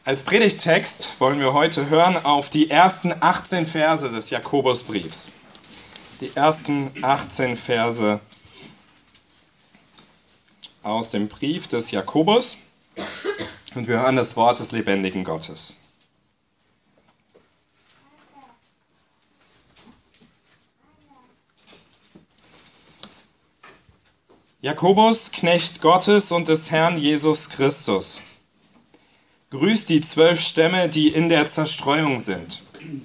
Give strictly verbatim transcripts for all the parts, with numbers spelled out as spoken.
Als Predigttext wollen wir heute hören auf die ersten achtzehn Verse des Jakobusbriefs. Die ersten achtzehn Verse aus dem Brief des Jakobus und wir hören das Wort des lebendigen Gottes. Jakobus, Knecht Gottes und des Herrn Jesus Christus. Grüßt die zwölf Stämme, die in der Zerstreuung sind.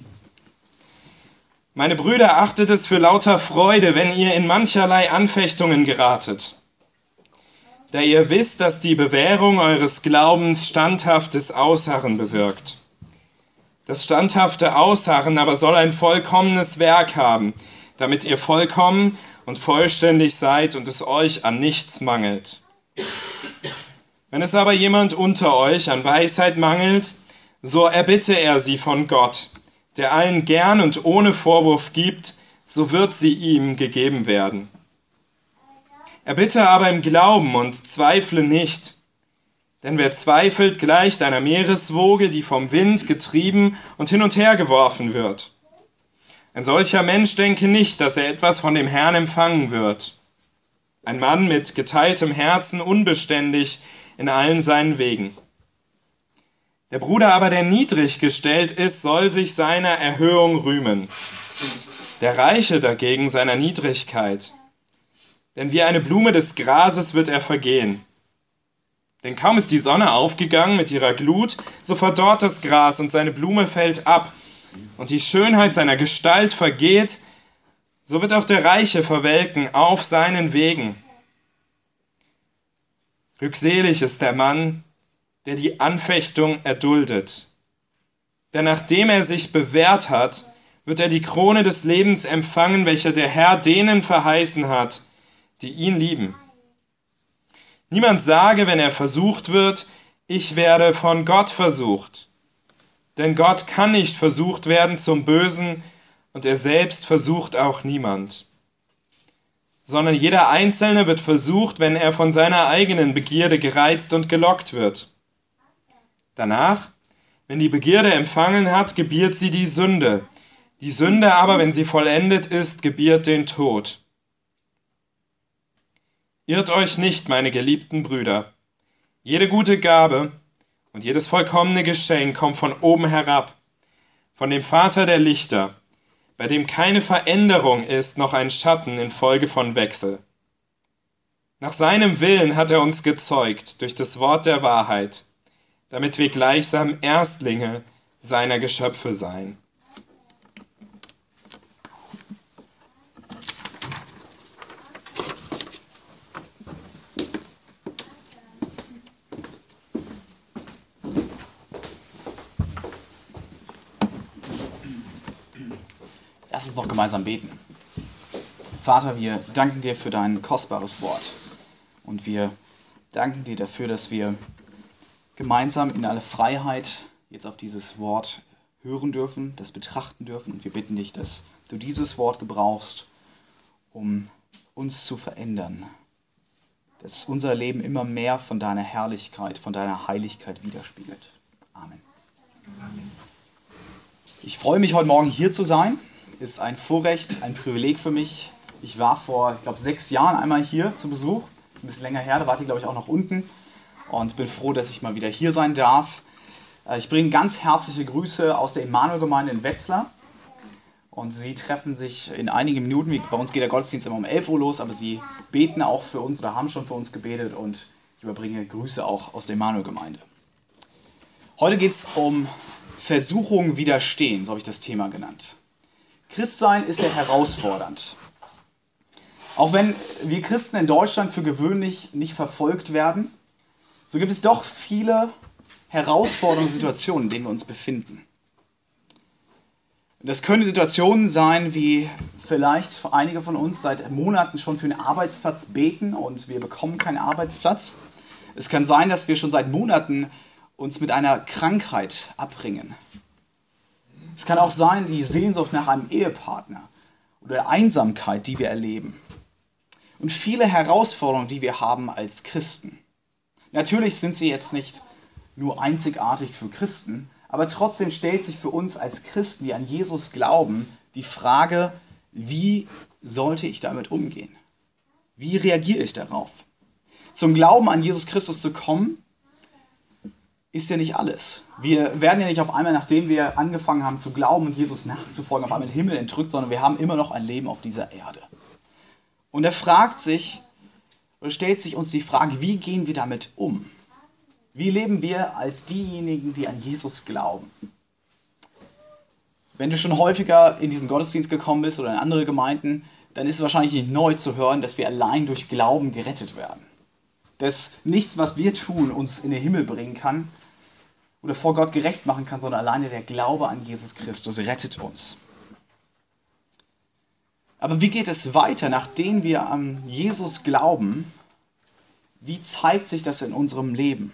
Meine Brüder, achtet es für lauter Freude, wenn ihr in mancherlei Anfechtungen geratet. Da ihr wisst, dass die Bewährung eures Glaubens standhaftes Ausharren bewirkt. Das standhafte Ausharren aber soll ein vollkommenes Werk haben, damit ihr vollkommen und vollständig seid und es euch an nichts mangelt. Wenn es aber jemand unter euch an Weisheit mangelt, so erbitte er sie von Gott, der allen gern und ohne Vorwurf gibt, so wird sie ihm gegeben werden. Erbitte aber im Glauben und zweifle nicht, denn wer zweifelt, gleicht einer Meereswoge, die vom Wind getrieben und hin und her geworfen wird. Ein solcher Mensch denke nicht, dass er etwas von dem Herrn empfangen wird. Ein Mann mit geteiltem Herzen, unbeständig in allen seinen Wegen. Der Bruder aber, der niedrig gestellt ist, soll sich seiner Erhöhung rühmen. Der Reiche dagegen seiner Niedrigkeit. Denn wie eine Blume des Grases wird er vergehen. Denn kaum ist die Sonne aufgegangen mit ihrer Glut, so verdorrt das Gras und seine Blume fällt ab. Und die Schönheit seiner Gestalt vergeht, so wird auch der Reiche verwelken auf seinen Wegen. Glückselig ist der Mann, der die Anfechtung erduldet. Denn nachdem er sich bewährt hat, wird er die Krone des Lebens empfangen, welche der Herr denen verheißen hat, die ihn lieben. Niemand sage, wenn er versucht wird, ich werde von Gott versucht. Denn Gott kann nicht versucht werden zum Bösen und er selbst versucht auch niemand. Sondern jeder Einzelne wird versucht, wenn er von seiner eigenen Begierde gereizt und gelockt wird. Danach, wenn die Begierde empfangen hat, gebiert sie die Sünde. Die Sünde aber, wenn sie vollendet ist, gebiert den Tod. Irrt euch nicht, meine geliebten Brüder. Jede gute Gabe und jedes vollkommene Geschenk kommt von oben herab, von dem Vater der Lichter, bei dem keine Veränderung ist, noch ein Schatten infolge von Wechsel. Nach seinem Willen hat er uns gezeugt durch das Wort der Wahrheit, damit wir gleichsam Erstlinge seiner Geschöpfe seien. Lass uns noch gemeinsam beten. Vater, wir danken dir für dein kostbares Wort. Und wir danken dir dafür, dass wir gemeinsam in aller Freiheit jetzt auf dieses Wort hören dürfen, das betrachten dürfen. Und wir bitten dich, dass du dieses Wort gebrauchst, um uns zu verändern. Dass unser Leben immer mehr von deiner Herrlichkeit, von deiner Heiligkeit widerspiegelt. Amen. Ich freue mich, heute Morgen hier zu sein. Ist ein Vorrecht, ein Privileg für mich. Ich war vor, ich glaube, sechs Jahren einmal hier zu Besuch. Das ist ein bisschen länger her, da wart ihr, glaube ich, auch noch unten. Und bin froh, dass ich mal wieder hier sein darf. Ich bringe ganz herzliche Grüße aus der Emanuel-Gemeinde in Wetzlar. Und sie treffen sich in einigen Minuten. Bei uns geht der Gottesdienst immer um elf Uhr los, aber sie beten auch für uns oder haben schon für uns gebetet. Und ich überbringe Grüße auch aus der Emanuel-Gemeinde. Heute geht es um Versuchungen widerstehen, so habe ich das Thema genannt. Christsein ist ja herausfordernd. Auch wenn wir Christen in Deutschland für gewöhnlich nicht verfolgt werden, so gibt es doch viele herausfordernde Situationen, in denen wir uns befinden. Das können Situationen sein, wie vielleicht einige von uns seit Monaten schon für einen Arbeitsplatz beten und wir bekommen keinen Arbeitsplatz. Es kann sein, dass wir schon seit Monaten uns mit einer Krankheit abringen. Es kann auch sein, die Sehnsucht nach einem Ehepartner oder Einsamkeit, die wir erleben. Und viele Herausforderungen, die wir haben als Christen. Natürlich sind sie jetzt nicht nur einzigartig für Christen, aber trotzdem stellt sich für uns als Christen, die an Jesus glauben, die Frage, wie sollte ich damit umgehen? Wie reagiere ich darauf? Zum Glauben an Jesus Christus zu kommen, ist ja nicht alles. Wir werden ja nicht auf einmal, nachdem wir angefangen haben zu glauben und Jesus nachzufolgen, auf einmal in den Himmel entrückt, sondern wir haben immer noch ein Leben auf dieser Erde. Und er fragt sich, oder stellt sich uns die Frage, wie gehen wir damit um? Wie leben wir als diejenigen, die an Jesus glauben? Wenn du schon häufiger in diesen Gottesdienst gekommen bist oder in andere Gemeinden, dann ist es wahrscheinlich nicht neu zu hören, dass wir allein durch Glauben gerettet werden. Dass nichts, was wir tun, uns in den Himmel bringen kann oder vor Gott gerecht machen kann, sondern alleine der Glaube an Jesus Christus rettet uns. Aber wie geht es weiter, nachdem wir an Jesus glauben? Wie zeigt sich das in unserem Leben?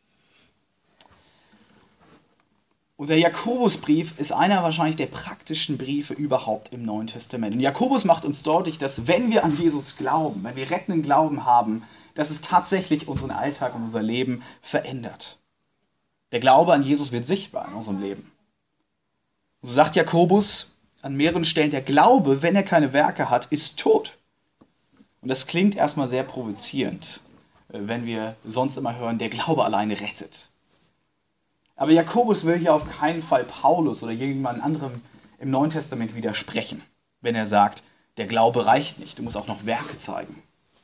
Und der Jakobusbrief ist einer wahrscheinlich der praktischen Briefe überhaupt im Neuen Testament. Und Jakobus macht uns deutlich, dass wenn wir an Jesus glauben, wenn wir rettenden Glauben haben, dass es tatsächlich unseren Alltag und unser Leben verändert. Der Glaube an Jesus wird sichtbar in unserem Leben. Und so sagt Jakobus an mehreren Stellen, der Glaube, wenn er keine Werke hat, ist tot. Und das klingt erstmal sehr provozierend, wenn wir sonst immer hören, der Glaube alleine rettet. Aber Jakobus will hier auf keinen Fall Paulus oder jemand anderem im Neuen Testament widersprechen, wenn er sagt, der Glaube reicht nicht, du musst auch noch Werke zeigen.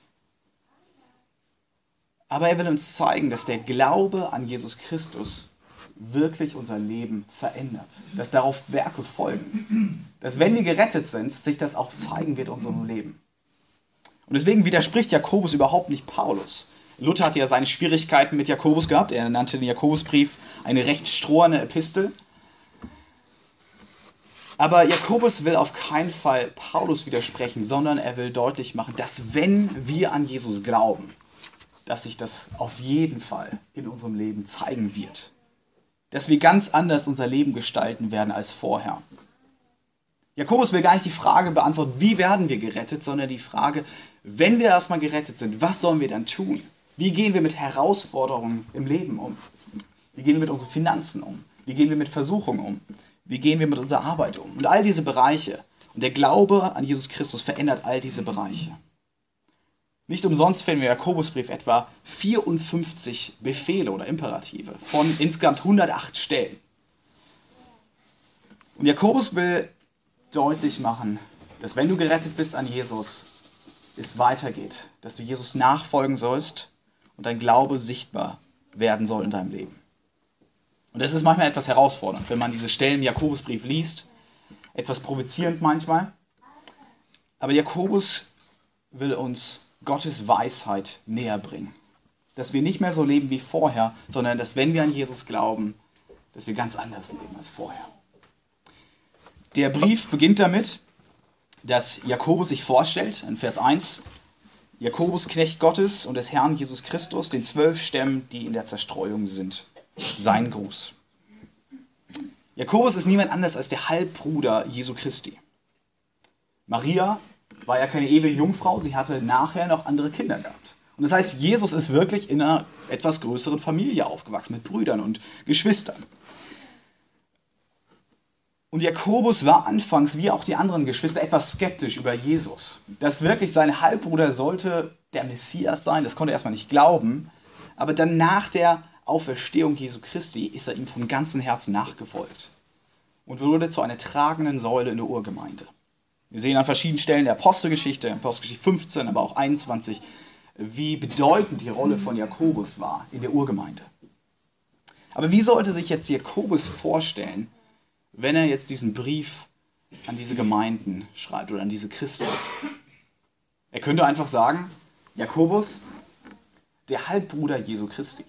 Aber er will uns zeigen, dass der Glaube an Jesus Christus wirklich unser Leben verändert. Dass darauf Werke folgen. Dass wenn wir gerettet sind, sich das auch zeigen wird in unserem Leben. Und deswegen widerspricht Jakobus überhaupt nicht Paulus. Luther hatte ja seine Schwierigkeiten mit Jakobus gehabt. Er nannte den Jakobusbrief eine recht stroherne Epistel. Aber Jakobus will auf keinen Fall Paulus widersprechen, sondern er will deutlich machen, dass wenn wir an Jesus glauben, dass sich das auf jeden Fall in unserem Leben zeigen wird. Dass wir ganz anders unser Leben gestalten werden als vorher. Jakobus will gar nicht die Frage beantworten, wie werden wir gerettet, sondern die Frage, wenn wir erstmal gerettet sind, was sollen wir dann tun? Wie gehen wir mit Herausforderungen im Leben um? Wie gehen wir mit unseren Finanzen um? Wie gehen wir mit Versuchungen um? Wie gehen wir mit unserer Arbeit um? Und all diese Bereiche. Und der Glaube an Jesus Christus verändert all diese Bereiche. Nicht umsonst finden wir im Jakobusbrief etwa vierundfünfzig Befehle oder Imperative von insgesamt hundertacht Stellen. Und Jakobus will deutlich machen, dass wenn du gerettet bist an Jesus, es weitergeht, dass du Jesus nachfolgen sollst und dein Glaube sichtbar werden soll in deinem Leben. Und das ist manchmal etwas herausfordernd, wenn man diese Stellen im Jakobusbrief liest, etwas provozierend manchmal. Aber Jakobus will uns Gottes Weisheit näher bringen. Dass wir nicht mehr so leben wie vorher, sondern dass, wenn wir an Jesus glauben, dass wir ganz anders leben als vorher. Der Brief beginnt damit, dass Jakobus sich vorstellt, in Vers eins, Jakobus, Knecht Gottes und des Herrn Jesus Christus, den zwölf Stämmen, die in der Zerstreuung sind. Sein Gruß. Jakobus ist niemand anders als der Halbbruder Jesu Christi. Maria war ja keine ewige Jungfrau, sie hatte nachher noch andere Kinder gehabt. Und das heißt, Jesus ist wirklich in einer etwas größeren Familie aufgewachsen, mit Brüdern und Geschwistern. Und Jakobus war anfangs, wie auch die anderen Geschwister, etwas skeptisch über Jesus. Dass wirklich sein Halbbruder sollte der Messias sein, das konnte er erstmal nicht glauben. Aber dann nach der Auferstehung Jesu Christi ist er ihm von ganzem Herzen nachgefolgt und wurde zu einer tragenden Säule in der Urgemeinde. Wir sehen an verschiedenen Stellen der Apostelgeschichte, Apostelgeschichte fünfzehn, aber auch einundzwanzig, wie bedeutend die Rolle von Jakobus war in der Urgemeinde. Aber wie sollte sich jetzt Jakobus vorstellen, wenn er jetzt diesen Brief an diese Gemeinden schreibt oder an diese Christen? Er könnte einfach sagen, Jakobus, der Halbbruder Jesu Christi,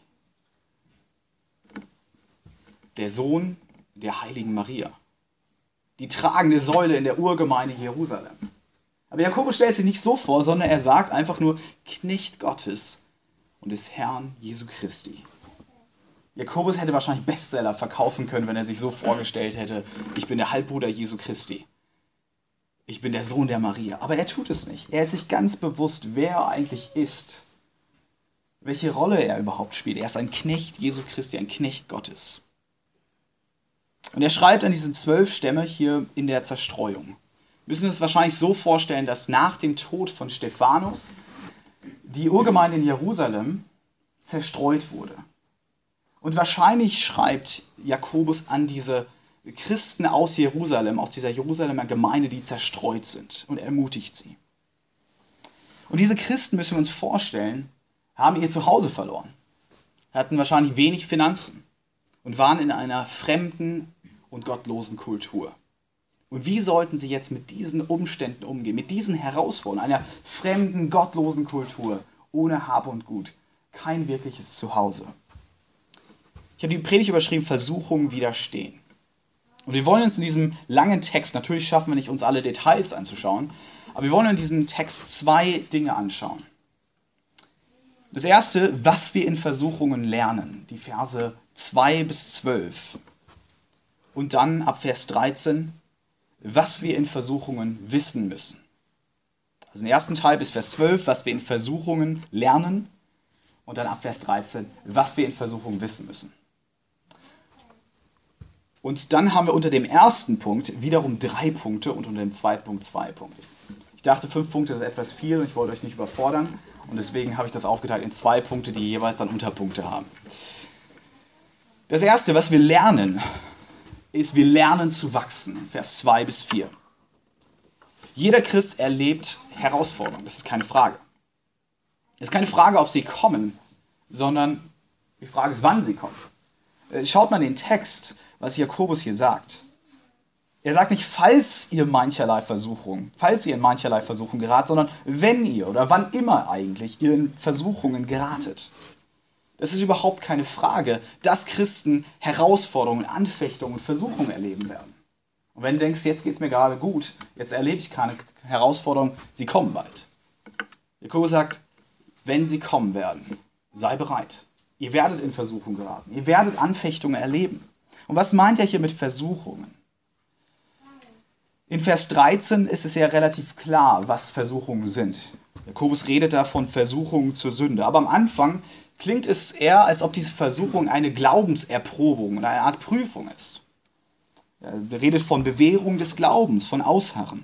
der Sohn der heiligen Maria, die tragende Säule in der Urgemeinde Jerusalem. Aber Jakobus stellt sich nicht so vor, sondern er sagt einfach nur Knecht Gottes und des Herrn Jesu Christi. Jakobus hätte wahrscheinlich Bestseller verkaufen können, wenn er sich so vorgestellt hätte, ich bin der Halbbruder Jesu Christi. Ich bin der Sohn der Maria. Aber er tut es nicht. Er ist sich ganz bewusst, wer er eigentlich ist. welche Rolle er überhaupt spielt. Er ist ein Knecht Jesu Christi, ein Knecht Gottes. Und er schreibt an diese zwölf Stämme hier in der Zerstreuung. Wir müssen es wahrscheinlich so vorstellen, dass nach dem Tod von Stephanus die Urgemeinde in Jerusalem zerstreut wurde. Und wahrscheinlich schreibt Jakobus an diese Christen aus Jerusalem, aus dieser Jerusalemer Gemeinde, die zerstreut sind, und ermutigt sie. Und diese Christen, müssen wir uns vorstellen, haben ihr Zuhause verloren, hatten wahrscheinlich wenig Finanzen und waren in einer fremden und gottlosen Kultur. Und wie sollten sie jetzt mit diesen Umständen umgehen, mit diesen Herausforderungen, einer fremden, gottlosen Kultur, ohne Hab und Gut, kein wirkliches Zuhause? Ich habe die Predigt überschrieben, Versuchungen widerstehen. Und wir wollen uns in diesem langen Text, natürlich schaffen wir nicht, uns alle Details anzuschauen, aber wir wollen in diesem Text zwei Dinge anschauen. Das erste, was wir in Versuchungen lernen, die Verse zwei bis zwölf. Und dann ab Vers dreizehn, was wir in Versuchungen wissen müssen. Also im ersten Teil bis Vers zwölf, was wir in Versuchungen lernen. Und dann ab Vers dreizehn, was wir in Versuchungen wissen müssen. Und dann haben wir unter dem ersten Punkt wiederum drei Punkte und unter dem zweiten Punkt zwei Punkte. Ich dachte, fünf Punkte ist etwas viel und ich wollte euch nicht überfordern. Und deswegen habe ich das aufgeteilt in zwei Punkte, die jeweils dann Unterpunkte haben. Das erste, was wir lernen, ist, wir lernen zu wachsen. Vers zwei bis vier. Jeder Christ erlebt Herausforderungen, das ist keine Frage. Es ist keine Frage, ob sie kommen, sondern die Frage ist, wann sie kommen. Schaut mal den Text, was Jakobus hier sagt. Er sagt nicht, falls ihr mancherlei Versuchungen, falls ihr in mancherlei Versuchungen geratet, sondern wenn ihr oder wann immer eigentlich ihr in Versuchungen geratet. Das ist überhaupt keine Frage, dass Christen Herausforderungen, Anfechtungen und Versuchungen erleben werden. Und wenn du denkst, jetzt geht es mir gerade gut, jetzt erlebe ich keine Herausforderungen, sie kommen bald. Jakobus sagt, wenn sie kommen werden, sei bereit. Ihr werdet in Versuchung geraten, ihr werdet Anfechtungen erleben. Und was meint er hier mit Versuchungen? In Vers dreizehn ist es ja relativ klar, was Versuchungen sind. Jakobus redet da von Versuchungen zur Sünde. Aber am Anfang klingt es eher, als ob diese Versuchung eine Glaubenserprobung oder eine Art Prüfung ist. Er redet von Bewährung des Glaubens, von Ausharren.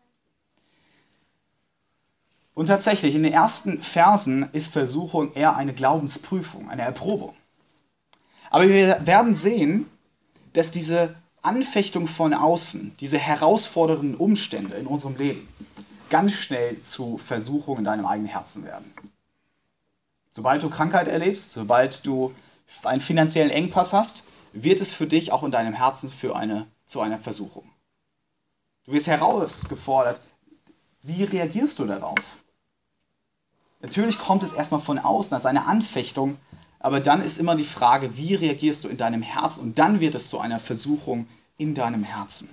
Und tatsächlich, in den ersten Versen ist Versuchung eher eine Glaubensprüfung, eine Erprobung. Aber wir werden sehen, dass diese Anfechtung von außen, diese herausfordernden Umstände in unserem Leben ganz schnell zu Versuchungen in deinem eigenen Herzen werden. Sobald du Krankheit erlebst, sobald du einen finanziellen Engpass hast, wird es für dich auch in deinem Herzen für eine, zu einer Versuchung. Du wirst herausgefordert, wie reagierst du darauf? Natürlich kommt es erstmal von außen als eine Anfechtung, aber dann ist immer die Frage, wie reagierst du in deinem Herzen? Und dann wird es zu einer Versuchung in deinem Herzen.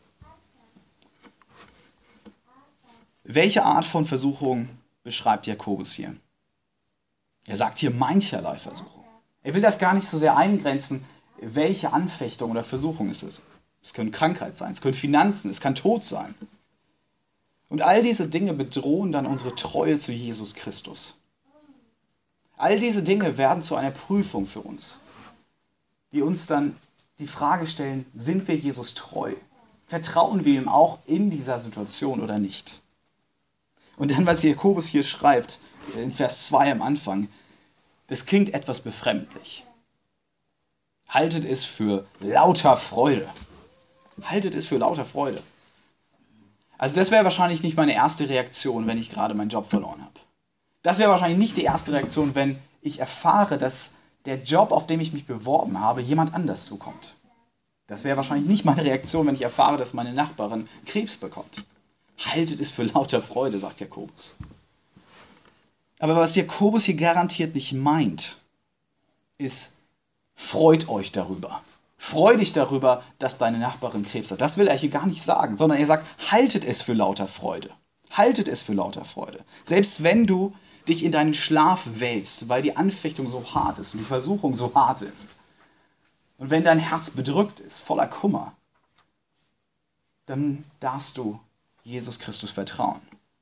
Welche Art von Versuchung beschreibt Jakobus hier? Er sagt hier mancherlei Versuchung. Er will das gar nicht so sehr eingrenzen, welche Anfechtung oder Versuchung es ist. Es können Krankheit sein, es können Finanzen, es kann Tod sein. Und all diese Dinge bedrohen dann unsere Treue zu Jesus Christus. All diese Dinge werden zu einer Prüfung für uns, die uns dann die Frage stellen, sind wir Jesus treu? Vertrauen wir ihm auch in dieser Situation oder nicht? Und dann, was Jakobus hier schreibt, in Vers zwei am Anfang, das klingt etwas befremdlich. Haltet es für lauter Freude. Haltet es für lauter Freude. Also das wäre wahrscheinlich nicht meine erste Reaktion, wenn ich gerade meinen Job verloren habe. Das wäre wahrscheinlich nicht die erste Reaktion, wenn ich erfahre, dass der Job, auf den ich mich beworben habe, jemand anders zukommt. Das wäre wahrscheinlich nicht meine Reaktion, wenn ich erfahre, dass meine Nachbarin Krebs bekommt. Haltet es für lauter Freude, sagt Jakobus. Aber was Jakobus hier garantiert nicht meint, ist, freut euch darüber. Freu dich darüber, dass deine Nachbarin Krebs hat. Das will er hier gar nicht sagen, sondern er sagt, haltet es für lauter Freude. Haltet es für lauter Freude. Selbst wenn du dich in deinen Schlaf wälzt, weil die Anfechtung so hart ist und die Versuchung so hart ist. Und wenn dein Herz bedrückt ist, voller Kummer, dann darfst du Jesus Christus vertrauen.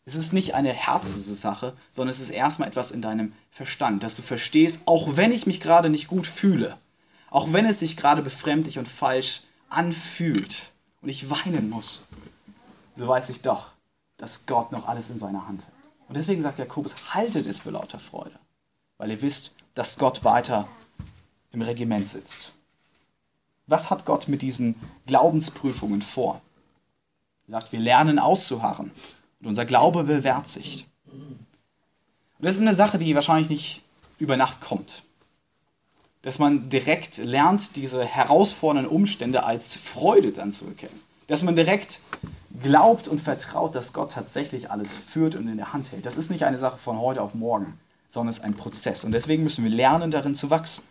Es ist nicht eine Herzenssache, sondern es ist erstmal etwas in deinem Verstand, dass du verstehst, auch wenn ich mich gerade nicht gut fühle, auch wenn es sich gerade befremdlich und falsch anfühlt und ich weinen muss, so weiß ich doch, dass Gott noch alles in seiner Hand hat. Und deswegen sagt Jakobus, haltet es für lauter Freude, weil ihr wisst, dass Gott weiter im Regiment sitzt. Was hat Gott mit diesen Glaubensprüfungen vor? Er sagt, wir lernen auszuharren und unser Glaube bewährt sich. Und das ist eine Sache, die wahrscheinlich nicht über Nacht kommt. Dass man direkt lernt, diese herausfordernden Umstände als Freude dann zu erkennen. Dass man direkt glaubt und vertraut, dass Gott tatsächlich alles führt und in der Hand hält. Das ist nicht eine Sache von heute auf morgen, sondern es ist ein Prozess. Und deswegen müssen wir lernen, darin zu wachsen.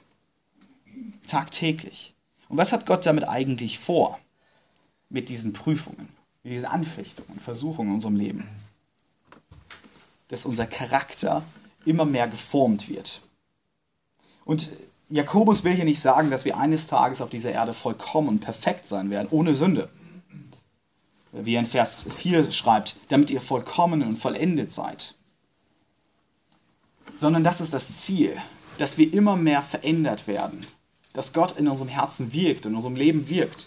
Tagtäglich. Und was hat Gott damit eigentlich vor? Mit diesen Prüfungen, mit diesen Anfechtungen, Versuchungen in unserem Leben. Dass unser Charakter immer mehr geformt wird. Und Jakobus will hier nicht sagen, dass wir eines Tages auf dieser Erde vollkommen und perfekt sein werden, ohne Sünde. Wie er in Vers vier schreibt, damit ihr vollkommen und vollendet seid. Sondern das ist das Ziel, dass wir immer mehr verändert werden. Dass Gott in unserem Herzen wirkt, in unserem Leben wirkt.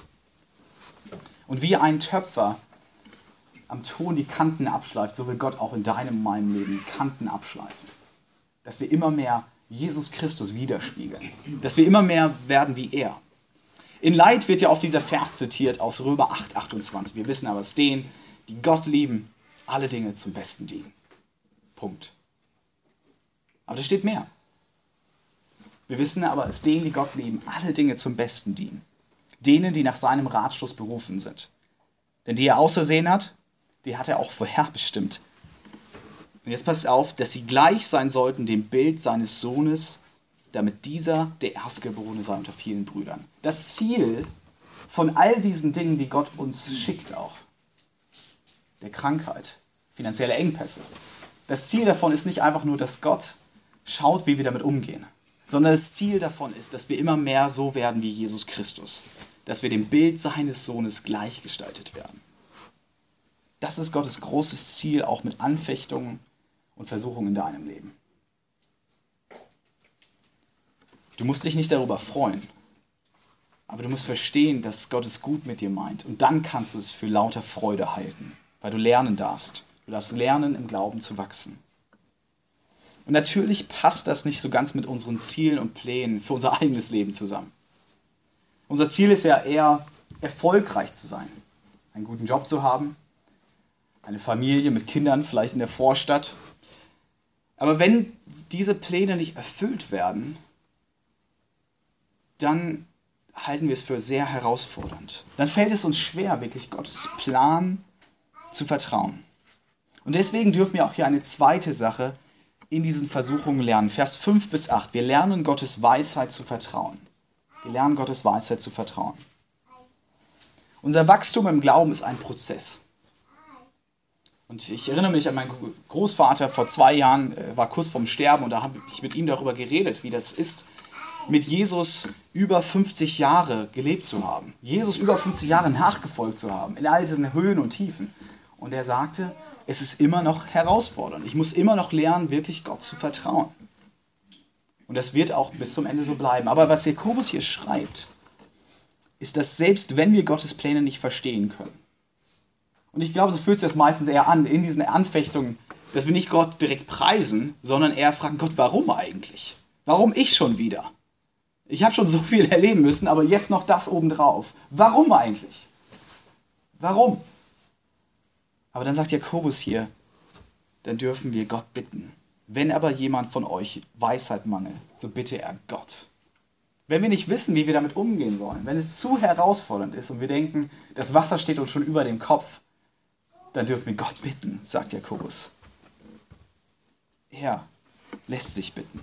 Und wie ein Töpfer am Ton die Kanten abschleift, so will Gott auch in deinem und meinem Leben die Kanten abschleifen. Dass wir immer mehr Jesus Christus widerspiegeln. Dass wir immer mehr werden wie er. In Leid wird ja oft dieser Vers zitiert aus Römer acht, achtundzwanzig. Wir wissen aber, es denen, die Gott lieben, alle Dinge zum Besten dienen. Punkt. Aber da steht mehr. Wir wissen aber, es denen, die Gott lieben, alle Dinge zum Besten dienen. Denen, die nach seinem Ratschluss berufen sind. Denn die er ausersehen hat, die hat er auch vorherbestimmt. Und jetzt passt auf, dass sie gleich sein sollten dem Bild seines Sohnes, damit dieser der Erstgeborene sei unter vielen Brüdern. Das Ziel von all diesen Dingen, die Gott uns schickt auch, der Krankheit, finanzielle Engpässe, das Ziel davon ist nicht einfach nur, dass Gott schaut, wie wir damit umgehen, sondern das Ziel davon ist, dass wir immer mehr so werden wie Jesus Christus, dass wir dem Bild seines Sohnes gleichgestaltet werden. Das ist Gottes großes Ziel, auch mit Anfechtungen und Versuchungen in deinem Leben. Du musst dich nicht darüber freuen, aber du musst verstehen, dass Gott es gut mit dir meint. Und dann kannst du es für lauter Freude halten, weil du lernen darfst. Du darfst lernen, im Glauben zu wachsen. Und natürlich passt das nicht so ganz mit unseren Zielen und Plänen für unser eigenes Leben zusammen. Unser Ziel ist ja eher, erfolgreich zu sein, einen guten Job zu haben, eine Familie mit Kindern, vielleicht in der Vorstadt. Aber wenn diese Pläne nicht erfüllt werden, dann halten wir es für sehr herausfordernd. Dann fällt es uns schwer, wirklich Gottes Plan zu vertrauen. Und deswegen dürfen wir auch hier eine zweite Sache in diesen Versuchungen lernen. Vers fünf bis acht. Wir lernen Gottes Weisheit zu vertrauen. Wir lernen Gottes Weisheit zu vertrauen. Unser Wachstum im Glauben ist ein Prozess. Und ich erinnere mich an meinen Großvater, vor zwei Jahren war kurz vorm Sterben und da habe ich mit ihm darüber geredet, wie das ist, mit Jesus über fünfzig Jahre gelebt zu haben. Jesus über fünfzig Jahre nachgefolgt zu haben, in all diesen Höhen und Tiefen. Und er sagte, es ist immer noch herausfordernd. Ich muss immer noch lernen, wirklich Gott zu vertrauen. Und das wird auch bis zum Ende so bleiben. Aber was Jakobus hier schreibt, ist, dass selbst wenn wir Gottes Pläne nicht verstehen können, und ich glaube, so fühlt sich das meistens eher an, in diesen Anfechtungen, dass wir nicht Gott direkt preisen, sondern eher fragen, Gott, warum eigentlich? Warum ich schon wieder? Ich habe schon so viel erleben müssen, aber jetzt noch das obendrauf. Warum eigentlich? Warum? Aber dann sagt Jakobus hier, dann dürfen wir Gott bitten. Wenn aber jemand von euch Weisheit mangelt, so bitte er Gott. Wenn wir nicht wissen, wie wir damit umgehen sollen, wenn es zu herausfordernd ist und wir denken, das Wasser steht uns schon über dem Kopf, dann dürfen wir Gott bitten, sagt Jakobus. Er lässt sich bitten.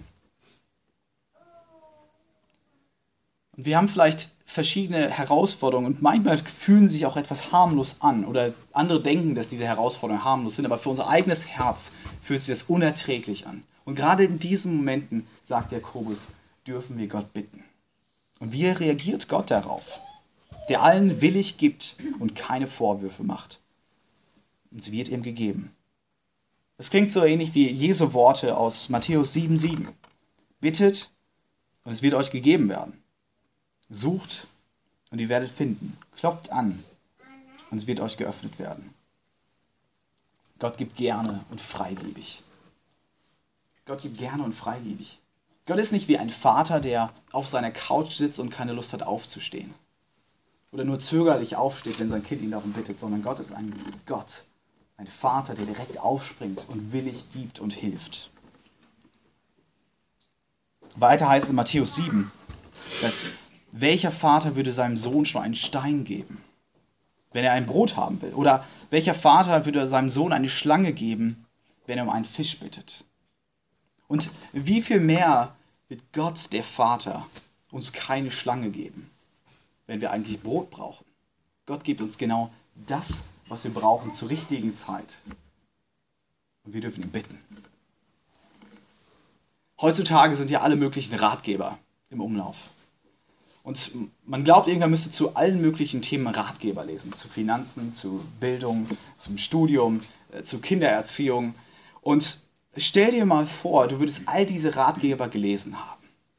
Und wir haben vielleicht verschiedene Herausforderungen und manchmal fühlen sie sich auch etwas harmlos an oder andere denken, dass diese Herausforderungen harmlos sind, aber für unser eigenes Herz fühlt sich das unerträglich an. Und gerade in diesen Momenten, sagt Jakobus, dürfen wir Gott bitten. Und wie reagiert Gott darauf? Der allen willig gibt und keine Vorwürfe macht. Und es wird ihm gegeben. Es klingt so ähnlich wie Jesu Worte aus Matthäus sieben sieben. Bittet und es wird euch gegeben werden. Sucht und ihr werdet finden. Klopft an und es wird euch geöffnet werden. Gott gibt gerne und freigebig. Gott gibt gerne und freigebig. Gott ist nicht wie ein Vater, der auf seiner Couch sitzt und keine Lust hat aufzustehen. Oder nur zögerlich aufsteht, wenn sein Kind ihn darum bittet, sondern Gott ist ein Gott, ein Vater, der direkt aufspringt und willig gibt und hilft. Weiter heißt es in Matthäus sieben, dass welcher Vater würde seinem Sohn schon einen Stein geben, wenn er ein Brot haben will? Oder welcher Vater würde seinem Sohn eine Schlange geben, wenn er um einen Fisch bittet? Und wie viel mehr wird Gott, der Vater, uns keine Schlange geben, wenn wir eigentlich Brot brauchen? Gott gibt uns genau das, was wir brauchen zur richtigen Zeit. Und wir dürfen ihn bitten. Heutzutage sind ja alle möglichen Ratgeber im Umlauf. Und man glaubt, irgendwann müsste zu allen möglichen Themen Ratgeber lesen. Zu Finanzen, zu Bildung, zum Studium, äh, zu Kindererziehung. Und stell dir mal vor, du würdest all diese Ratgeber gelesen haben.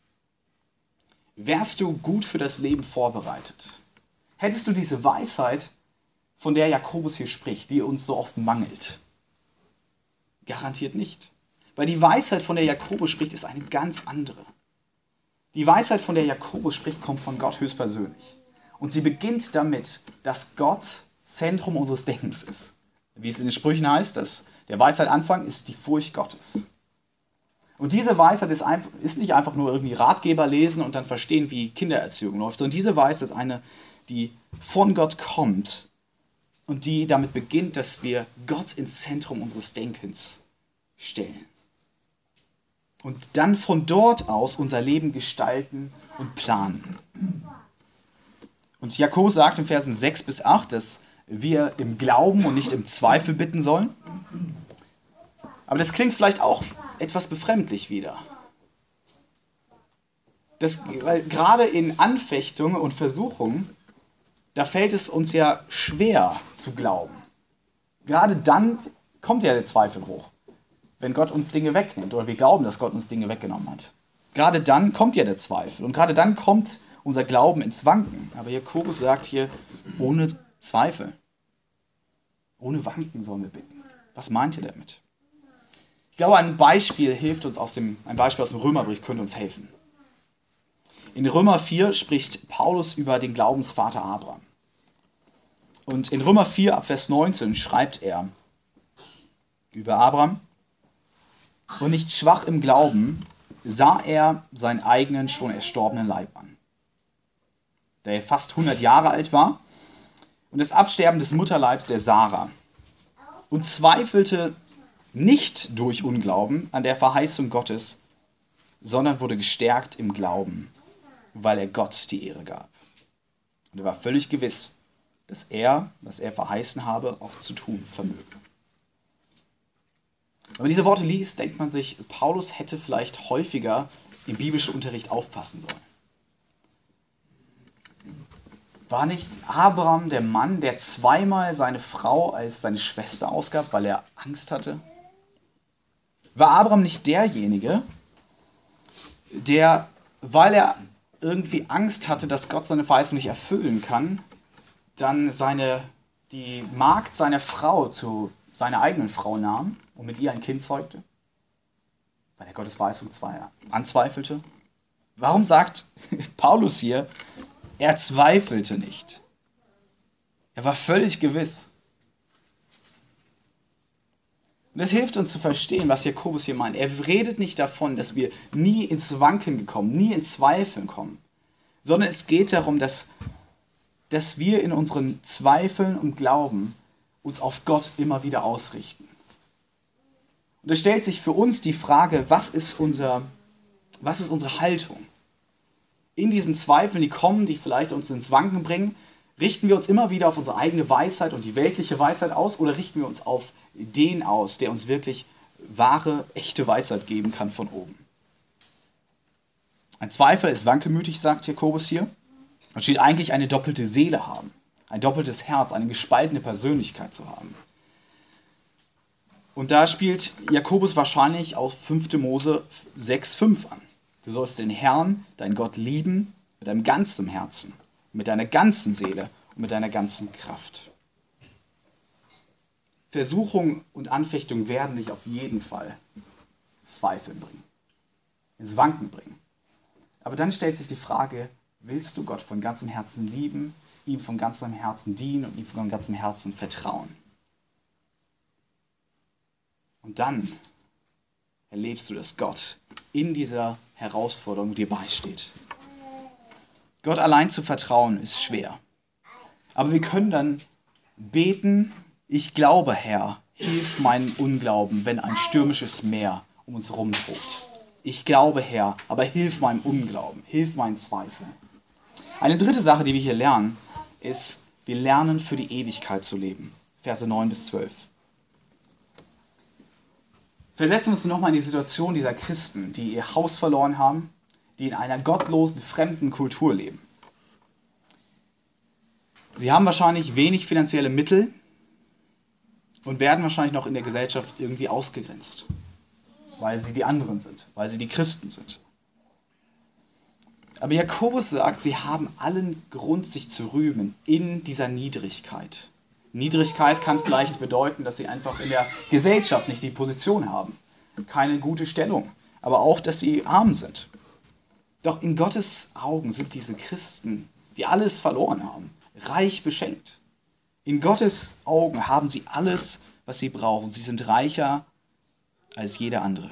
Wärst du gut für das Leben vorbereitet? Hättest du diese Weisheit, von der Jakobus hier spricht, die uns so oft mangelt? Garantiert nicht. Weil die Weisheit, von der Jakobus spricht, ist eine ganz andere. Die Weisheit, von der Jakobus spricht, kommt von Gott höchstpersönlich. Und sie beginnt damit, dass Gott Zentrum unseres Denkens ist. Wie es in den Sprüchen heißt, dass der Weisheit Anfang ist die Furcht Gottes. Und diese Weisheit ist, einfach, ist nicht einfach nur irgendwie Ratgeber lesen und dann verstehen, wie Kindererziehung läuft, sondern diese Weisheit ist eine, die von Gott kommt und die damit beginnt, dass wir Gott ins Zentrum unseres Denkens stellen. Und dann von dort aus unser Leben gestalten und planen. Und Jakobus sagt in Versen sechs bis acht, dass wir im Glauben und nicht im Zweifel bitten sollen. Aber das klingt vielleicht auch etwas befremdlich wieder. Das, weil gerade in Anfechtungen und Versuchungen, da fällt es uns ja schwer zu glauben. Gerade dann kommt ja der Zweifel hoch. Wenn Gott uns Dinge wegnimmt oder wir glauben, dass Gott uns Dinge weggenommen hat. Gerade dann kommt ja der Zweifel und gerade dann kommt unser Glauben ins Wanken. Aber Jakobus sagt hier, ohne Zweifel, ohne Wanken sollen wir bitten. Was meint ihr damit? Ich glaube, ein Beispiel hilft uns aus dem, ein Beispiel aus dem Römerbrief könnte uns helfen. In Römer vier spricht Paulus über den Glaubensvater Abraham. Und in Römer vier ab Vers neunzehn schreibt er über Abraham: Und nicht schwach im Glauben sah er seinen eigenen schon erstorbenen Leib an, der fast hundert Jahre alt war, und das Absterben des Mutterleibs der Sarah, und zweifelte nicht durch Unglauben an der Verheißung Gottes, sondern wurde gestärkt im Glauben, weil er Gott die Ehre gab. Und er war völlig gewiss, dass er, was er verheißen habe, auch zu tun vermöge. Wenn man diese Worte liest, denkt man sich, Paulus hätte vielleicht häufiger im biblischen Unterricht aufpassen sollen. War nicht Abraham der Mann, der zweimal seine Frau als seine Schwester ausgab, weil er Angst hatte? War Abraham nicht derjenige, der, weil er irgendwie Angst hatte, dass Gott seine Verheißung nicht erfüllen kann, dann seine, die Magd seiner Frau zu seiner eigenen Frau nahm und mit ihr ein Kind zeugte? Weil er Gottes Verheißung anzweifelte? Warum sagt Paulus hier, er zweifelte nicht? Er war völlig gewiss. Und das hilft uns zu verstehen, was Jakobus hier meint. Er redet nicht davon, dass wir nie ins Wanken kommen, nie ins Zweifeln kommen, sondern es geht darum, dass, dass wir in unseren Zweifeln und Glauben uns auf Gott immer wieder ausrichten. Und es stellt sich für uns die Frage, was ist, unser, was ist unsere Haltung? In diesen Zweifeln, die kommen, die vielleicht uns ins Wanken bringen, richten wir uns immer wieder auf unsere eigene Weisheit und die weltliche Weisheit aus oder richten wir uns auf den aus, der uns wirklich wahre, echte Weisheit geben kann von oben? Ein Zweifel ist wankelmütig, sagt Jakobus hier. Da steht eigentlich eine doppelte Seele haben, ein doppeltes Herz, eine gespaltene Persönlichkeit zu haben. Und da spielt Jakobus wahrscheinlich aus fünfter Mose sechs fünf an. Du sollst den Herrn, deinen Gott, lieben mit deinem ganzen Herzen, mit deiner ganzen Seele und mit deiner ganzen Kraft. Versuchung und Anfechtung werden dich auf jeden Fall Zweifeln bringen, ins Wanken bringen. Aber dann stellt sich die Frage, willst du Gott von ganzem Herzen lieben, ihm von ganzem Herzen dienen und ihm von ganzem Herzen vertrauen? Und dann erlebst du, dass Gott in dieser Herausforderung dir beisteht. Gott allein zu vertrauen ist schwer. Aber wir können dann beten, ich glaube, Herr, hilf meinem Unglauben, wenn ein stürmisches Meer um uns rumtobt. Ich glaube, Herr, aber hilf meinem Unglauben, hilf meinen Zweifeln. Eine dritte Sache, die wir hier lernen, ist, wir lernen für die Ewigkeit zu leben. Verse neun bis zwölf. Versetzen wir uns nochmal in die Situation dieser Christen, die ihr Haus verloren haben, die in einer gottlosen, fremden Kultur leben. Sie haben wahrscheinlich wenig finanzielle Mittel und werden wahrscheinlich noch in der Gesellschaft irgendwie ausgegrenzt, weil sie die anderen sind, weil sie die Christen sind. Aber Jakobus sagt, sie haben allen Grund, sich zu rühmen in dieser Niedrigkeit. Niedrigkeit kann vielleicht bedeuten, dass sie einfach in der Gesellschaft nicht die Position haben, keine gute Stellung, aber auch, dass sie arm sind. Doch in Gottes Augen sind diese Christen, die alles verloren haben, reich beschenkt. In Gottes Augen haben sie alles, was sie brauchen. Sie sind reicher als jeder andere.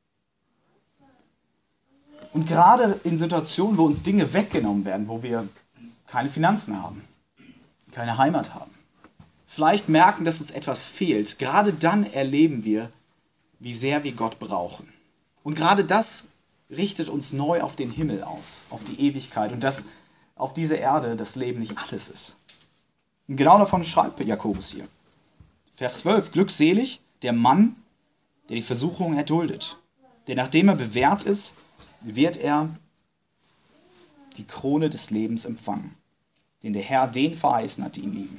Und gerade in Situationen, wo uns Dinge weggenommen werden, wo wir keine Finanzen haben, keine Heimat haben, vielleicht merken, dass uns etwas fehlt, gerade dann erleben wir, wie sehr wir Gott brauchen. Und gerade das richtet uns neu auf den Himmel aus, auf die Ewigkeit und dass auf dieser Erde das Leben nicht alles ist. Und genau davon schreibt Jakobus hier. Vers zwölf, glückselig der Mann, der die Versuchung erduldet. Denn nachdem er bewährt ist, wird er die Krone des Lebens empfangen, den der Herr den verheißen hat, die ihn lieben.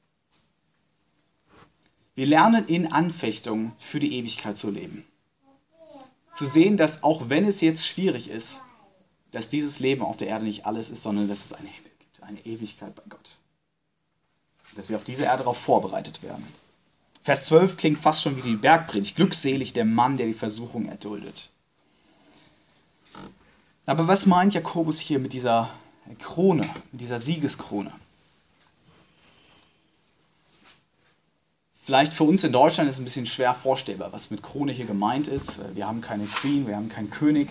Wir lernen in Anfechtung für die Ewigkeit zu leben. Zu sehen, dass auch wenn es jetzt schwierig ist, dass dieses Leben auf der Erde nicht alles ist, sondern dass es einen Himmel gibt, eine Ewigkeit bei Gott. Dass wir auf dieser Erde darauf vorbereitet werden. Vers zwölf klingt fast schon wie die Bergpredigt. Glückselig der Mann, der die Versuchung erduldet. Aber was meint Jakobus hier mit dieser Krone, mit dieser Siegeskrone? Vielleicht für uns in Deutschland ist es ein bisschen schwer vorstellbar, was mit Krone hier gemeint ist. Wir haben keine Queen, wir haben keinen König.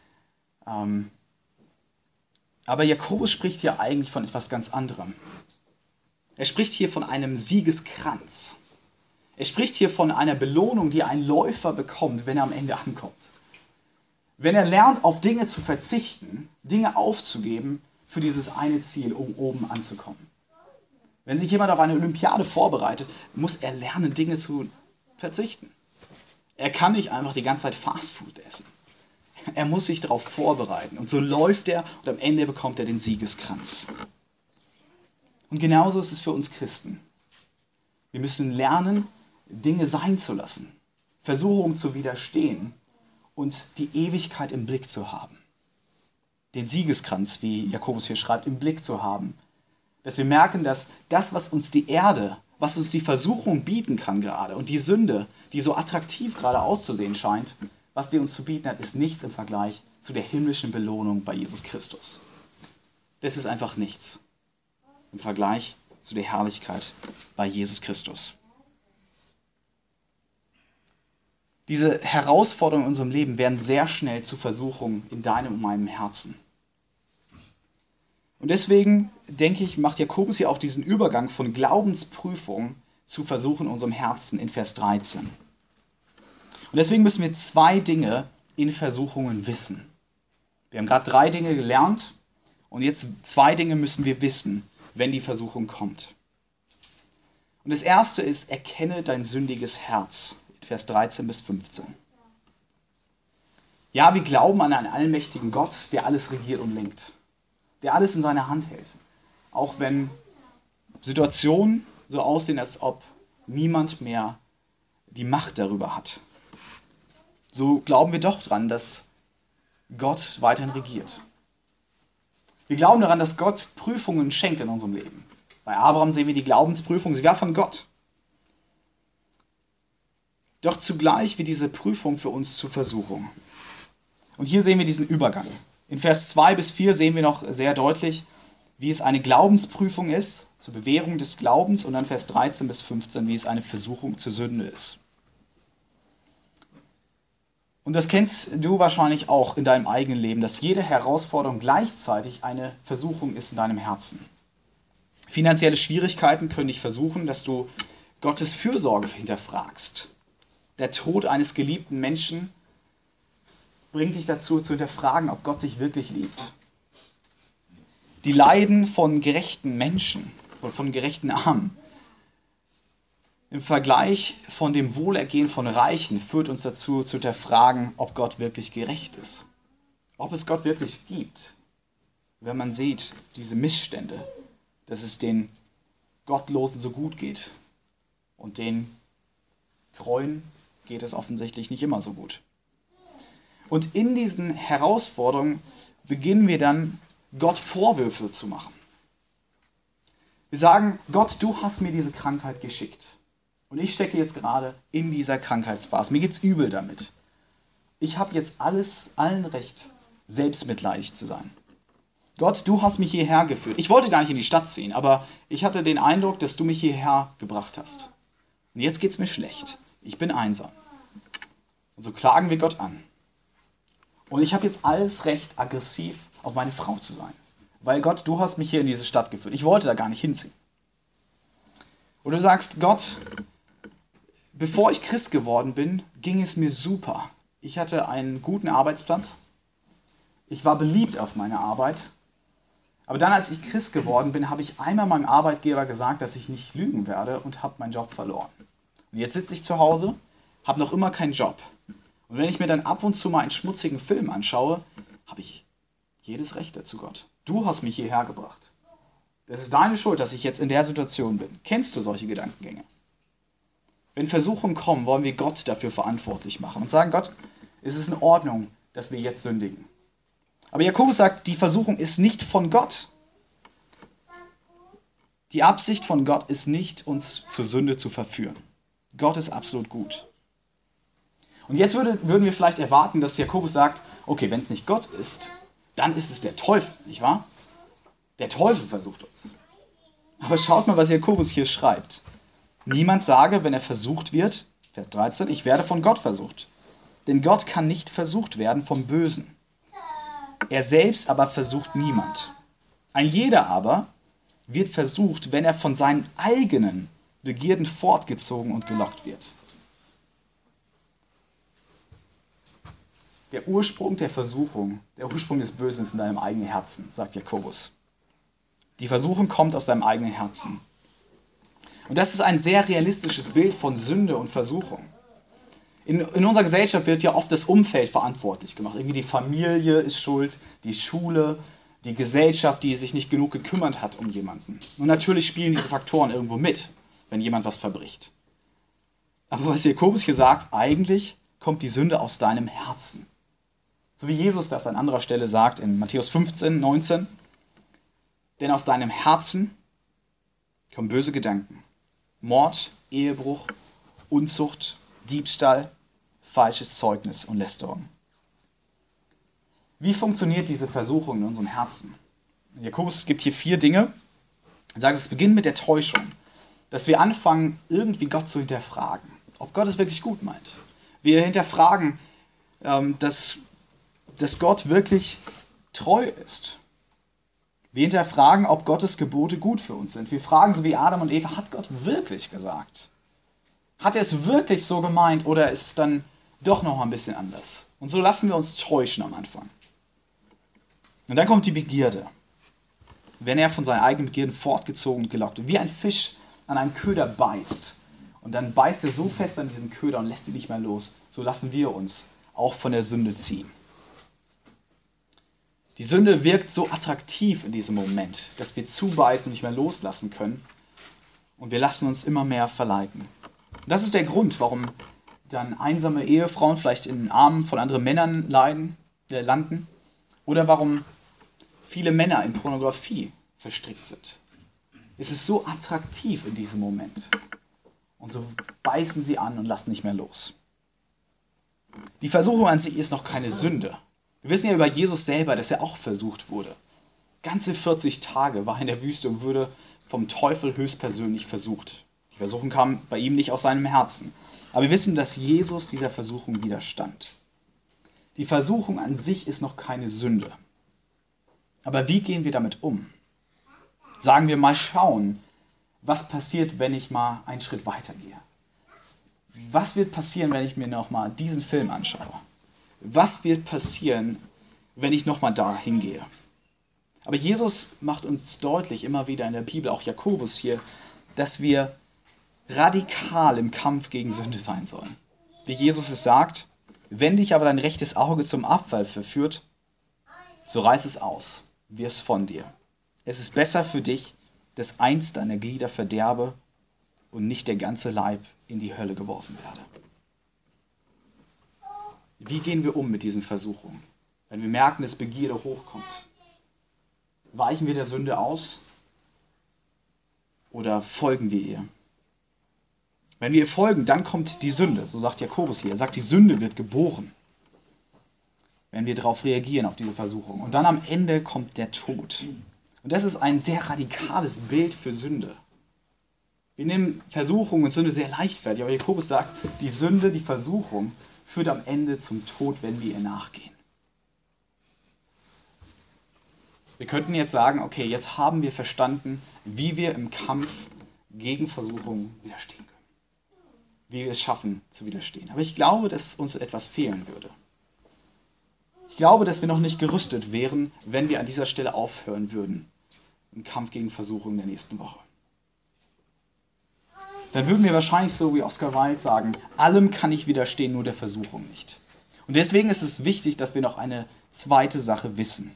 Aber Jakobus spricht hier eigentlich von etwas ganz anderem. Er spricht hier von einem Siegeskranz. Er spricht hier von einer Belohnung, die ein Läufer bekommt, wenn er am Ende ankommt. Wenn er lernt, auf Dinge zu verzichten, Dinge aufzugeben für dieses eine Ziel, um oben anzukommen. Wenn sich jemand auf eine Olympiade vorbereitet, muss er lernen, Dinge zu verzichten. Er kann nicht einfach die ganze Zeit Fastfood essen. Er muss sich darauf vorbereiten. Und so läuft er und am Ende bekommt er den Siegeskranz. Und genauso ist es für uns Christen. Wir müssen lernen, Dinge sein zu lassen, Versuchungen zu widerstehen und die Ewigkeit im Blick zu haben. Den Siegeskranz, wie Jakobus hier schreibt, im Blick zu haben. Dass wir merken, dass das, was uns die Erde, was uns die Versuchung bieten kann gerade und die Sünde, die so attraktiv gerade auszusehen scheint, was die uns zu bieten hat, ist nichts im Vergleich zu der himmlischen Belohnung bei Jesus Christus. Das ist einfach nichts im Vergleich zu der Herrlichkeit bei Jesus Christus. Diese Herausforderungen in unserem Leben werden sehr schnell zu Versuchungen in deinem und meinem Herzen. Und deswegen, denke ich, macht Jakobus hier auch diesen Übergang von Glaubensprüfung zu Versuchen in unserem Herzen in Vers dreizehn. Und deswegen müssen wir zwei Dinge in Versuchungen wissen. Wir haben gerade drei Dinge gelernt und jetzt zwei Dinge müssen wir wissen, wenn die Versuchung kommt. Und das erste ist, erkenne dein sündiges Herz. Vers dreizehn bis fünfzehn. Ja, wir glauben an einen allmächtigen Gott, der alles regiert und lenkt. Der alles in seiner Hand hält. Auch wenn Situationen so aussehen, als ob niemand mehr die Macht darüber hat. So glauben wir doch dran, dass Gott weiterhin regiert. Wir glauben daran, dass Gott Prüfungen schenkt in unserem Leben. Bei Abraham sehen wir die Glaubensprüfung, sie war von Gott. Doch zugleich wird diese Prüfung für uns zur Versuchung. Und hier sehen wir diesen Übergang. In Vers zwei bis vier sehen wir noch sehr deutlich, wie es eine Glaubensprüfung ist, zur Bewährung des Glaubens, und dann Vers dreizehn bis fünfzehn, wie es eine Versuchung zur Sünde ist. Und das kennst du wahrscheinlich auch in deinem eigenen Leben, dass jede Herausforderung gleichzeitig eine Versuchung ist in deinem Herzen. Finanzielle Schwierigkeiten können dich versuchen, dass du Gottes Fürsorge hinterfragst. Der Tod eines geliebten Menschen bringt dich dazu, zu hinterfragen, ob Gott dich wirklich liebt. Die Leiden von gerechten Menschen oder von gerechten Armen im Vergleich von dem Wohlergehen von Reichen führt uns dazu, zu hinterfragen, ob Gott wirklich gerecht ist. Ob es Gott wirklich gibt. Wenn man sieht, diese Missstände, dass es den Gottlosen so gut geht und den Treuen geht es offensichtlich nicht immer so gut. Und in diesen Herausforderungen beginnen wir dann, Gott Vorwürfe zu machen. Wir sagen, Gott, du hast mir diese Krankheit geschickt. Und ich stecke jetzt gerade in dieser Krankheitsphase. Mir geht's übel damit. Ich habe jetzt alles, allen Recht, selbstmitleidig zu sein. Gott, du hast mich hierher geführt. Ich wollte gar nicht in die Stadt ziehen, aber ich hatte den Eindruck, dass du mich hierher gebracht hast. Und jetzt geht's mir schlecht. Ich bin einsam. Und so klagen wir Gott an. Und ich habe jetzt alles Recht, aggressiv auf meine Frau zu sein. Weil Gott, du hast mich hier in diese Stadt geführt. Ich wollte da gar nicht hinziehen. Und du sagst, Gott, bevor ich Christ geworden bin, ging es mir super. Ich hatte einen guten Arbeitsplatz. Ich war beliebt auf meiner Arbeit. Aber dann, als ich Christ geworden bin, habe ich einmal meinem Arbeitgeber gesagt, dass ich nicht lügen werde, und habe meinen Job verloren. Und jetzt sitze ich zu Hause, habe noch immer keinen Job. Und wenn ich mir dann ab und zu mal einen schmutzigen Film anschaue, habe ich jedes Recht dazu, Gott. Du hast mich hierher gebracht. Das ist deine Schuld, dass ich jetzt in der Situation bin. Kennst du solche Gedankengänge? Wenn Versuchungen kommen, wollen wir Gott dafür verantwortlich machen und sagen, Gott, es ist in Ordnung, dass wir jetzt sündigen. Aber Jakobus sagt, die Versuchung ist nicht von Gott. Die Absicht von Gott ist nicht, uns zur Sünde zu verführen. Gott ist absolut gut. Und jetzt würde, würden wir vielleicht erwarten, dass Jakobus sagt, okay, wenn es nicht Gott ist, dann ist es der Teufel, nicht wahr? Der Teufel versucht uns. Aber schaut mal, was Jakobus hier schreibt. Niemand sage, wenn er versucht wird, Vers dreizehn, ich werde von Gott versucht. Denn Gott kann nicht versucht werden vom Bösen. Er selbst aber versucht niemand. Ein jeder aber wird versucht, wenn er von seinen eigenen Begierden fortgezogen und gelockt wird. Der Ursprung der Versuchung, der Ursprung des Bösen ist in deinem eigenen Herzen, sagt Jakobus. Die Versuchung kommt aus deinem eigenen Herzen. Und das ist ein sehr realistisches Bild von Sünde und Versuchung. In, in unserer Gesellschaft wird ja oft das Umfeld verantwortlich gemacht. Irgendwie die Familie ist schuld, die Schule, die Gesellschaft, die sich nicht genug gekümmert hat um jemanden. Und natürlich spielen diese Faktoren irgendwo mit, wenn jemand was verbricht. Aber was Jakobus hier sagt, eigentlich kommt die Sünde aus deinem Herzen. So wie Jesus das an anderer Stelle sagt in Matthäus fünfzehn, neunzehn. Denn aus deinem Herzen kommen böse Gedanken. Mord, Ehebruch, Unzucht, Diebstahl, falsches Zeugnis und Lästerung. Wie funktioniert diese Versuchung in unserem Herzen? Jakobus gibt hier vier Dinge. Er sagt, es beginnt mit der Täuschung. Dass wir anfangen, irgendwie Gott zu hinterfragen. Ob Gott es wirklich gut meint. Wir hinterfragen, dass, dass Gott wirklich treu ist. Wir hinterfragen, ob Gottes Gebote gut für uns sind. Wir fragen, so wie Adam und Eva, hat Gott wirklich gesagt? Hat er es wirklich so gemeint oder ist es dann doch noch ein bisschen anders? Und so lassen wir uns täuschen am Anfang. Und dann kommt die Begierde. Wenn er von seinen eigenen Begierden fortgezogen und gelockt wird, wie ein Fisch an einen Köder beißt. Und dann beißt er so fest an diesen Köder und lässt ihn nicht mehr los. So lassen wir uns auch von der Sünde ziehen. Die Sünde wirkt so attraktiv in diesem Moment, dass wir zubeißen und nicht mehr loslassen können. Und wir lassen uns immer mehr verleiten. Das ist der Grund, warum dann einsame Ehefrauen vielleicht in den Armen von anderen Männern leiden, äh, landen oder warum viele Männer in Pornografie verstrickt sind. Es ist so attraktiv in diesem Moment. Und so beißen sie an und lassen nicht mehr los. Die Versuchung an sich ist noch keine Sünde. Wir wissen ja über Jesus selber, dass er auch versucht wurde. Ganze vierzig Tage war er in der Wüste und wurde vom Teufel höchstpersönlich versucht. Die Versuchung kam bei ihm nicht aus seinem Herzen. Aber wir wissen, dass Jesus dieser Versuchung widerstand. Die Versuchung an sich ist noch keine Sünde. Aber wie gehen wir damit um? Sagen wir mal schauen, was passiert, wenn ich mal einen Schritt weiter gehe? Was wird passieren, wenn ich mir nochmal diesen Film anschaue? Was wird passieren, wenn ich nochmal da hingehe? Aber Jesus macht uns deutlich, immer wieder in der Bibel, auch Jakobus hier, dass wir radikal im Kampf gegen Sünde sein sollen. Wie Jesus es sagt, wenn dich aber dein rechtes Auge zum Abfall verführt, so reiß es aus, wirf es von dir. Es ist besser für dich, dass eins deiner Glieder verderbe und nicht der ganze Leib in die Hölle geworfen werde. Wie gehen wir um mit diesen Versuchungen, wenn wir merken, dass Begierde hochkommt? Weichen wir der Sünde aus oder folgen wir ihr? Wenn wir ihr folgen, dann kommt die Sünde, so sagt Jakobus hier. Er sagt, die Sünde wird geboren, wenn wir darauf reagieren, auf diese Versuchung. Und dann am Ende kommt der Tod. Und das ist ein sehr radikales Bild für Sünde. Wir nehmen Versuchung und Sünde sehr leichtfertig, aber Jakobus sagt, die Sünde, die Versuchung, führt am Ende zum Tod, wenn wir ihr nachgehen. Wir könnten jetzt sagen, okay, jetzt haben wir verstanden, wie wir im Kampf gegen Versuchungen widerstehen können. Wie wir es schaffen, zu widerstehen. Aber ich glaube, dass uns etwas fehlen würde. Ich glaube, dass wir noch nicht gerüstet wären, wenn wir an dieser Stelle aufhören würden, im Kampf gegen Versuchungen der nächsten Woche. Dann würden wir wahrscheinlich so wie Oscar Wilde sagen, allem kann ich widerstehen, nur der Versuchung nicht. Und deswegen ist es wichtig, dass wir noch eine zweite Sache wissen.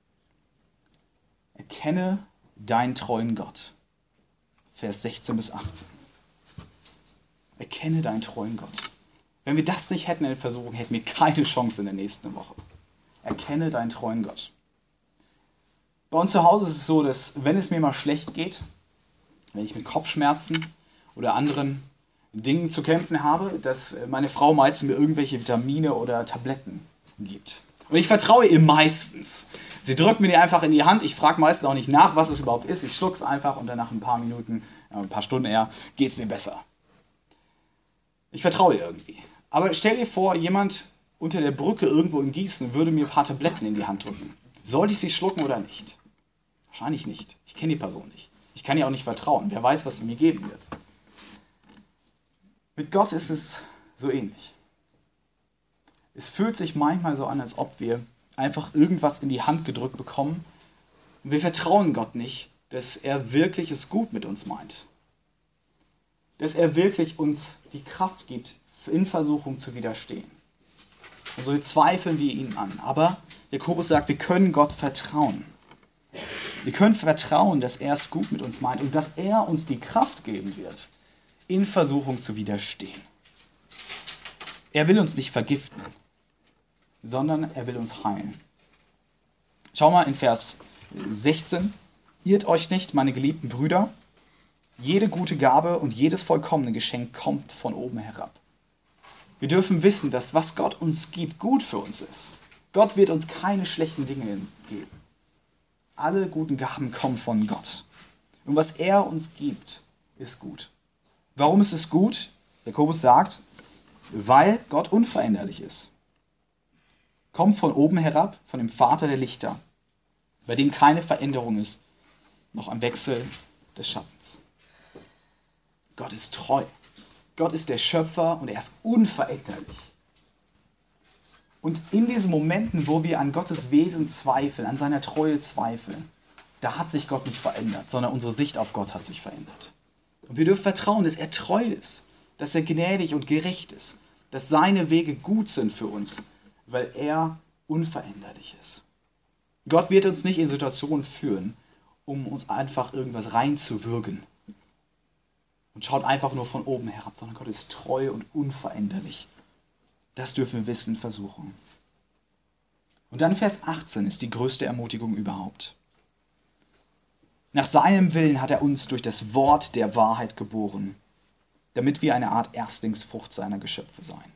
Erkenne deinen treuen Gott. Vers sechzehn bis achtzehn. Erkenne deinen treuen Gott. Wenn wir das nicht hätten in der Versuchung, hätten wir keine Chance in der nächsten Woche. Erkenne deinen treuen Gott. Bei uns zu Hause ist es so, dass wenn es mir mal schlecht geht, wenn ich mit Kopfschmerzen oder anderen Dingen zu kämpfen habe, dass meine Frau meistens mir irgendwelche Vitamine oder Tabletten gibt. Und ich vertraue ihr meistens. Sie drückt mir die einfach in die Hand. Ich frage meistens auch nicht nach, was es überhaupt ist. Ich schluck's einfach und dann nach ein paar Minuten, ein paar Stunden eher, geht es mir besser. Ich vertraue ihr irgendwie. Aber stell dir vor, jemand unter der Brücke irgendwo in Gießen würde mir ein paar Tabletten in die Hand drücken. Sollte ich sie schlucken oder nicht? Wahrscheinlich nicht. Ich kenne die Person nicht. Ich kann ihr auch nicht vertrauen. Wer weiß, was sie mir geben wird. Mit Gott ist es so ähnlich. Es fühlt sich manchmal so an, als ob wir einfach irgendwas in die Hand gedrückt bekommen. Und wir vertrauen Gott nicht, dass er wirklich es gut mit uns meint. Dass er wirklich uns die Kraft gibt, in Versuchung zu widerstehen. Und so zweifeln wir ihn an. Aber Jakobus sagt, wir können Gott vertrauen. Wir können vertrauen, dass er es gut mit uns meint und dass er uns die Kraft geben wird, in Versuchung zu widerstehen. Er will uns nicht vergiften, sondern er will uns heilen. Schau mal in Vers sechzehn. Irrt euch nicht, meine geliebten Brüder. Jede gute Gabe und jedes vollkommene Geschenk kommt von oben herab. Wir dürfen wissen, dass was Gott uns gibt, gut für uns ist. Gott wird uns keine schlechten Dinge geben. Alle guten Gaben kommen von Gott. Und was er uns gibt, ist gut. Warum ist es gut? Jakobus sagt, weil Gott unveränderlich ist. Kommt von oben herab, von dem Vater der Lichter, bei dem keine Veränderung ist, noch am Wechsel des Schattens. Gott ist treu. Gott ist der Schöpfer und er ist unveränderlich. Und in diesen Momenten, wo wir an Gottes Wesen zweifeln, an seiner Treue zweifeln, da hat sich Gott nicht verändert, sondern unsere Sicht auf Gott hat sich verändert. Und wir dürfen vertrauen, dass er treu ist, dass er gnädig und gerecht ist, dass seine Wege gut sind für uns, weil er unveränderlich ist. Gott wird uns nicht in Situationen führen, um uns einfach irgendwas reinzuwürgen. Und und schaut einfach nur von oben herab, sondern Gott ist treu und unveränderlich. Das dürfen wir wissen, Versuchung. Und dann Vers achtzehn ist die größte Ermutigung überhaupt. Nach seinem Willen hat er uns durch das Wort der Wahrheit geboren, damit wir eine Art Erstlingsfrucht seiner Geschöpfe seien.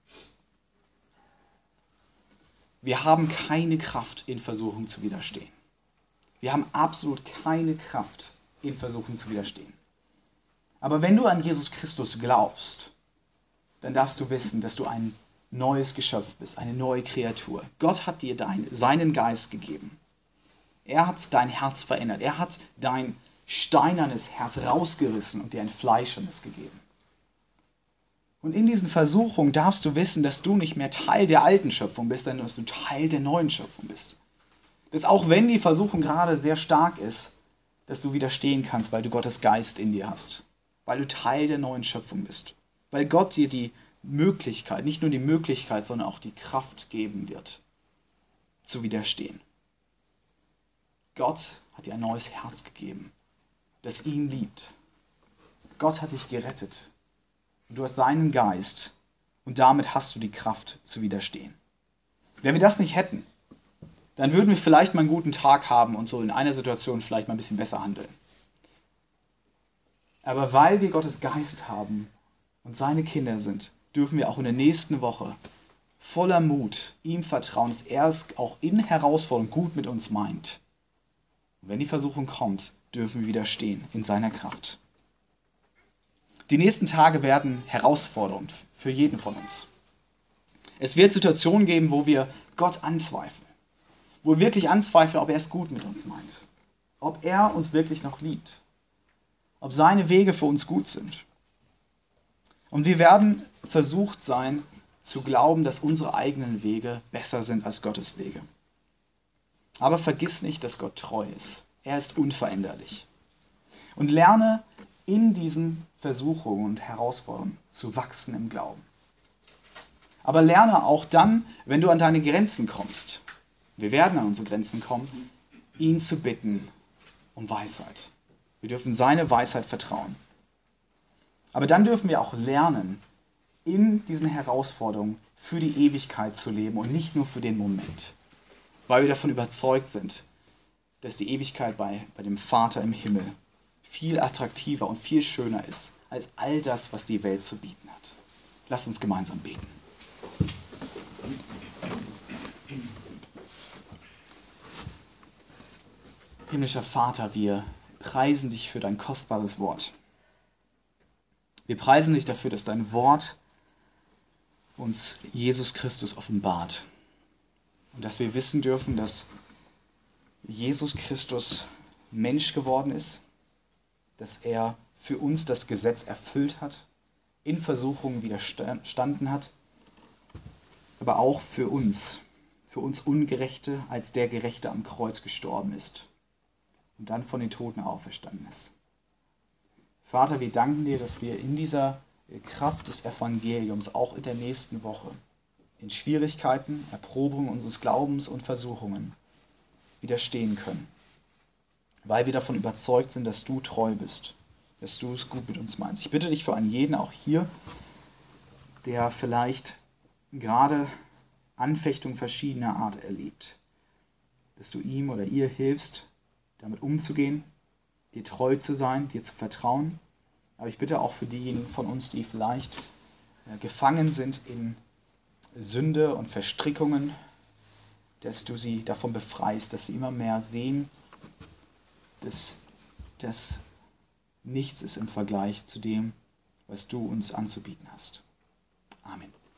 Wir haben keine Kraft, in Versuchung zu widerstehen. Wir haben absolut keine Kraft, in Versuchung zu widerstehen. Aber wenn du an Jesus Christus glaubst, dann darfst du wissen, dass du ein neues Geschöpf bist, eine neue Kreatur. Gott hat dir dein, seinen Geist gegeben. Er hat dein Herz verändert. Er hat dein steinernes Herz rausgerissen und dir ein fleischernes gegeben. Und in diesen Versuchungen darfst du wissen, dass du nicht mehr Teil der alten Schöpfung bist, sondern dass du Teil der neuen Schöpfung bist. Dass auch wenn die Versuchung gerade sehr stark ist, dass du widerstehen kannst, weil du Gottes Geist in dir hast. Weil du Teil der neuen Schöpfung bist. Weil Gott dir die Möglichkeit, nicht nur die Möglichkeit, sondern auch die Kraft geben wird, zu widerstehen. Gott hat dir ein neues Herz gegeben, das ihn liebt. Gott hat dich gerettet. Und du hast seinen Geist und damit hast du die Kraft zu widerstehen. Wenn wir das nicht hätten, dann würden wir vielleicht mal einen guten Tag haben und so in einer Situation vielleicht mal ein bisschen besser handeln. Aber weil wir Gottes Geist haben und seine Kinder sind, dürfen wir auch in der nächsten Woche voller Mut ihm vertrauen, dass er es auch in Herausforderungen gut mit uns meint. Und wenn die Versuchung kommt, dürfen wir widerstehen in seiner Kraft. Die nächsten Tage werden herausfordernd für jeden von uns. Es wird Situationen geben, wo wir Gott anzweifeln. Wo wir wirklich anzweifeln, ob er es gut mit uns meint. Ob er uns wirklich noch liebt. Ob seine Wege für uns gut sind. Und wir werden versucht sein, zu glauben, dass unsere eigenen Wege besser sind als Gottes Wege. Aber vergiss nicht, dass Gott treu ist. Er ist unveränderlich. Und lerne in diesen Versuchungen und Herausforderungen zu wachsen im Glauben. Aber lerne auch dann, wenn du an deine Grenzen kommst, wir werden an unsere Grenzen kommen, ihn zu bitten um Weisheit. Wir dürfen seine Weisheit vertrauen. Aber dann dürfen wir auch lernen, in diesen Herausforderungen für die Ewigkeit zu leben und nicht nur für den Moment. Weil wir davon überzeugt sind, dass die Ewigkeit bei, bei dem Vater im Himmel viel attraktiver und viel schöner ist als all das, was die Welt zu bieten hat. Lasst uns gemeinsam beten. Himmlischer Vater, wir preisen dich für dein kostbares Wort. Wir preisen dich dafür, dass dein Wort uns Jesus Christus offenbart. Und dass wir wissen dürfen, dass Jesus Christus Mensch geworden ist, dass er für uns das Gesetz erfüllt hat, in Versuchungen widerstanden hat, aber auch für uns, für uns Ungerechte, als der Gerechte am Kreuz gestorben ist und dann von den Toten auferstanden ist. Vater, wir danken dir, dass wir in dieser Kraft des Evangeliums auch in der nächsten Woche in Schwierigkeiten, Erprobungen unseres Glaubens und Versuchungen widerstehen können, weil wir davon überzeugt sind, dass du treu bist, dass du es gut mit uns meinst. Ich bitte dich für einen jeden, auch hier, der vielleicht gerade Anfechtung verschiedener Art erlebt, dass du ihm oder ihr hilfst, damit umzugehen, dir treu zu sein, dir zu vertrauen. Aber ich bitte auch für diejenigen von uns, die vielleicht gefangen sind in Sünde und Verstrickungen, dass du sie davon befreist, dass sie immer mehr sehen, dass das nichts ist im Vergleich zu dem, was du uns anzubieten hast. Amen.